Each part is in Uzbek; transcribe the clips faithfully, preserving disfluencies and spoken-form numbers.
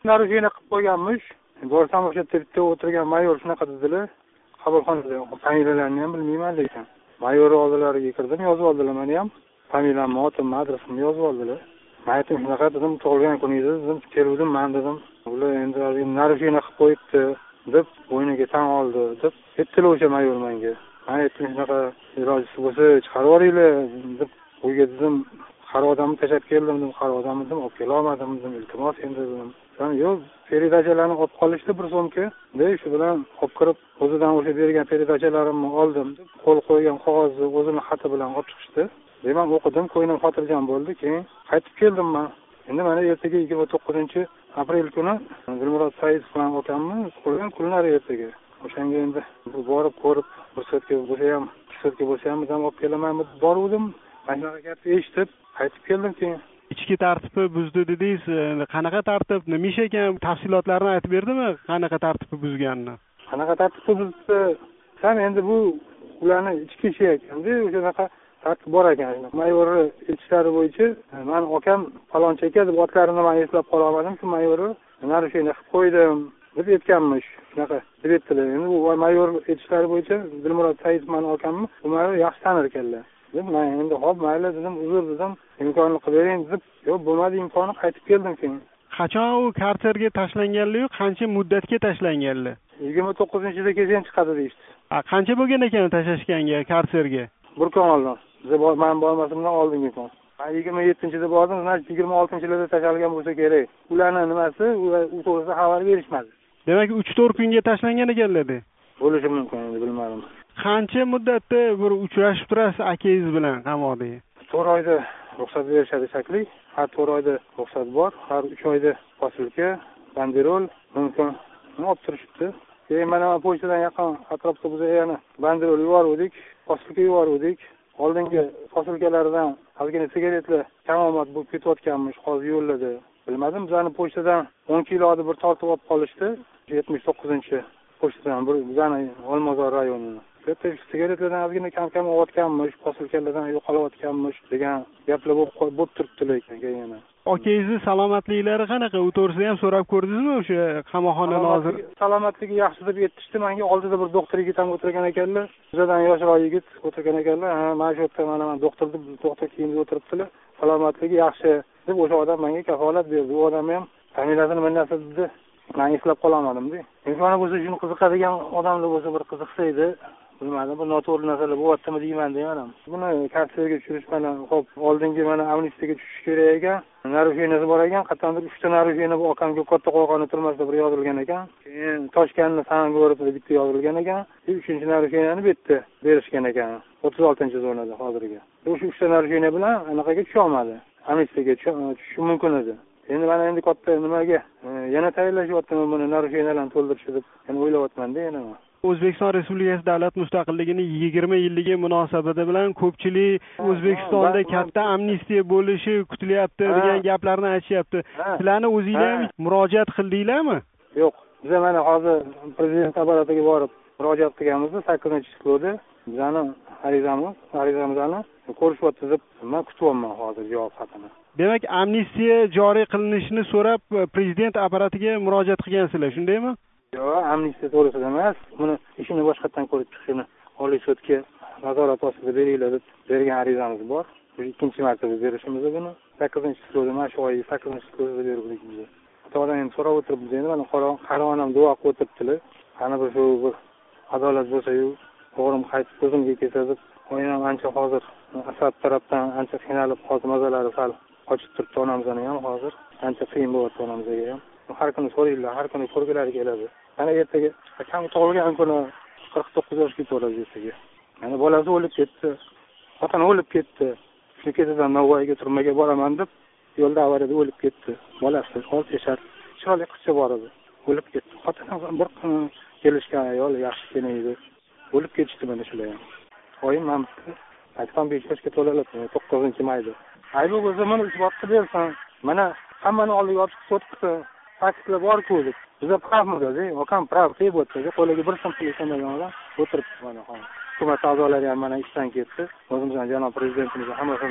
Narushina qilib qo'yganmish. Borsam o'sha yerda bitta o'tirgan mayor shunaqa dedilar. Qabulxonada familiyalarini ham bilmayman lekin. Mayor oldilariga kirdim, yozib oldilar meni ham. Familiyamni, otimni, adresimni yozib oldilar. Men aytdim, shunaqa dedim, tug'ilgan kuningizni dedim, keldim men dedim. Ular endi narushina qilib qo'yibdi deb bo'yniga tan oldi deb aytdilar o'sha mayor menga. Men aytdim, shunaqa ilojisi bo'lsa chiqarib yuboringlar deb uyga dedim. Har odamni tashlab keldim dedim, har odamni dedim, olib kela olmadim dedim, iltimos endi dedim. Sen yo'q, peridachalarni olib qolishdi bir so'mga. Deb shu bilan olib kirib, o'zidan o'sha bergan peridachalarimni oldim deb, qo'l qo'ygan qog'ozni o'zining xati bilan olib chiqishdi. Men o'qidim, ko'nglim xotirjam bo'ldi, keyin qaytib keldim men. Endi mana ertaga yigirma to'qqizinchi aprel kuni Dilmurod Saidov bilan okamni qilgan kunlari ertaga. O'shanga endi borib ko'rib, bir soatga bo'lsa ham, ikki soatga bo'lsa ham men olib kelaman deb boruvdim. Mana gapni eshitib qaytib keldim keyin. Ichki tartibni buzdi dedingiz, qanaqa tartib, nima ish ekan, tafsilotlarni aytib berdimi, qanaqa tartibni buzganini? Qanaqa tartibni buzdi? Ham endi bu ularning ichki ishi ekan-da, o'shanaqa tartib bor ekan. Mayorni aytishlari bo'yicha, men akam falonchi aka deb otlarini men eslab qola olmadim, shu mayorni narushina qilib qo'ydim deb aytganmish. Shunaqa deb aytdilar. Endi bu mayor aytishlari bo'yicha Dilmurod Saidov men akamni ularni yaxshi tanir ekanlar. Men endi hop mayli dedim, uzr dedim, imkonini qilib bering deb, yo'q bo'lmadi imkoni, qaytib keldim keyin. Qachon u karserga tashlanganlar-yu, qancha muddatga tashlanganlar? yigirma to'qqizinchida keyin chiqadi deydi. A qancha bo'lgan ekan tashlashganga karserga? Bir kun oldin. Biz men bormasimdan oldingi kun. yigirma yettinchida bordim, yigirma oltinchida tashalgan bo'lsa kerak. Ularning nimasi, u to'g'risida xabar berishmadi. Demak, uch to'rt kunga tashlangan ekanlar-da. Bo'lishi mumkin, endi bilmadim. Qancha muddatda bir uchrashib turasiz akangiz bilan qamoqda? to'rt oyda ruxsat berishadi shakli. Har to'rt oyda ruxsat bor, har uch oyda posilka, banderol mumkin. Olib turishibdi. Keyin mana pochtadan yaqin atrofda biz yana banderol yubordik, posilka yubordik. Oldingi posilkalardan ozgina sigaretlar kamomat bo'lib ketayotganmish, hozir yo'lladi. Bilmadim, bizani pochtadan o'n kiloni bir tortib olib qolishdi. yetmish to'qqizinchi pochtadan bir bizani Olmazor rayonini. Bitta sigaretlardan ozgina kam-kam olayotganmish, posilkalardan yo'qolayotganmish degan gaplar bo'lib turibdi lekin yana. Akangizni salomatliklari qanaqa? U to'g'risida ham so'rab ko'rdingizmi o'sha qamoqxona noziri? Salomatligi yaxshi deb aytishdi. Menga oldida bir doktor yigit ham o'tirgan ekanlar. Bizdan yoshroq yigit o'tirgan ekanlar. Ha, mana shu yerda mana men doktor deb doktor kiyimda o'tiribdilar. Salomatligi yaxshi deb o'sha odam menga kafolat berdi. U odam ham familiyasini nima narsa dedi. Men eslab qolamadim-da. Imkoni bo'lsa shuni qiziqadigan odamlar bo'lsa bir qiziqsa edi. Bilmadim, bu noto'g'ri narsalar bo'lyaptimi deyman deyman. Buni karserga tushirish bilan hop, oldingi mana amnistiyaga tushish kerak ekan. Narushinasi bor ekan, qattandir uchta narushina bu akamga katta qo'rg'onni turmasida bir yozilgan ekan. Keyin Toshkentni San gorodida bitta yozilgan ekan. uchinchi narushinani bitta berishgan ekan. o'ttiz oltinchi zonada hozirga. O'sha uchta narushina bilan anaqaga tusha olmadi. Amnistiyaga tushish mumkin edi. Endi mana endi katta nimaga yana tayyorlashyapman buni narushinalarni to'ldirishni deb yana o'ylayapman-da yana. O'zbekiston Respublikasi davlat mustaqilligining yigirma yilligi munosabati bilan ko'pchilik O'zbekistonda katta amnistiya bo'lishi kutilyapti degan gaplarni aytishyapti. Sizlarni o'zingizlar ham murojaat qildinglarmi? Yo'q. Biz mana hozir prezident apparatiga borib murojaat qilganmiz sakkizinchi cheklovda. Bizani arizamiz, arizamizni ko'rishyapti deb men kutyapman hozir javob xatini. Demak, amnistiya joriy qilinishini so'rab prezident apparatiga murojaat qilgansizlar, shundaymi? Yo'q, amnistiya to'g'risida emas, buni ishini boshqatdan ko'rib chiqishini Oliy sudga nazorat ostida beringlar deb bergan arizamiz bor. Bu ikkinchi marta biz berishimiz buni. sakkizinchi cheklovda mana shu oy sakkizinchi cheklovda berdik biz. Xudodan endi so'rab o'tiribmiz endi mana qaronim duo qilib o'tiribdilar. Qani bir shu bir adolat bo'lsa-yu, o'g'lim qaytib ko'zimga kelsa deb, o'yinam ancha hozir Asad tarafdan ancha qiynalib hozir mazalari sal qochib turibdi onamizning ham hozir. Ancha qiyin bo'lyapti onamizga ham. Har kuni so'raydilar, har kuni ko'rgilari keladi. Mana ertaga akam tug'ilgan kuni qirq to'qqiz yoshga to'ladi ertaga. Mana bolasi o'lib ketdi. Xotini o'lib ketdi. Shu ketidan Navoiyga turmaga boraman deb yo'lda avariyada o'lib ketdi. Bolasi olti yashar, chiroyli qizcha bor edi. O'lib ketdi. Xotini bir kun kelishgan ayol yaxshi kelmaydi. O'lib ketishdi mana shular ham. Oyim ham aytgan besh yoshga to'ladi, to'qqizinchi mayda. Aybi bo'lsa mana isbot qilib bersan. Mana hammani oldiga olib chiqib faktlar bor-ku deb. Biza pravmiz-da, akam prav deb o'tdi. Qo'liga bir so'm pul ishonmagan odam o'tiribdi mana hozir. Hukumat a'zolari ham mana ishdan ketdi. O'zimizdan janob prezidentimiz hammasini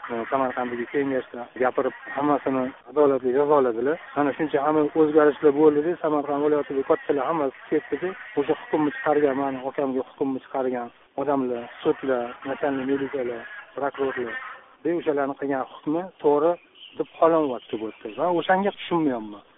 Samarqanddagi kengashda gapirib hammasini adolatli jazoladilar. Mana shuncha hamma o'zgarishlar bo'ldi-da, Samarqand viloyatidagi kattalar hammasi ketdi-da, o'sha hukmni chiqargan, mani akamga hukmni chiqargan odamlar, sudlar, nacionalniy militsiyalar, prokurorlar, o'shalarning qilgan hukmi to'g'ri deb qolavyapti bu yerda. Va o'shanga tushunmayapman.